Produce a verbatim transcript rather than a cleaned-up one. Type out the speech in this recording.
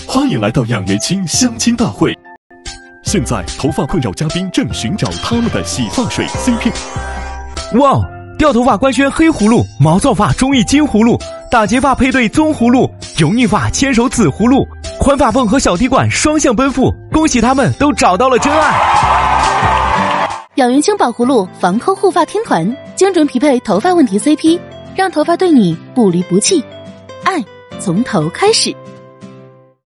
欢迎来到养元清相亲大会。现在头发困扰嘉宾正寻找他们的洗发水 C P。 哇，掉头发官宣黑葫芦，毛躁发中意金葫芦，打结发配对棕葫芦，油腻发牵手紫葫芦，宽发缝和小滴管双向奔赴，恭喜他们都找到了真爱。 养元清宝葫芦防抠护发天团，精准匹配头发问题 C P， 让头发对你不离不弃。爱从头开始。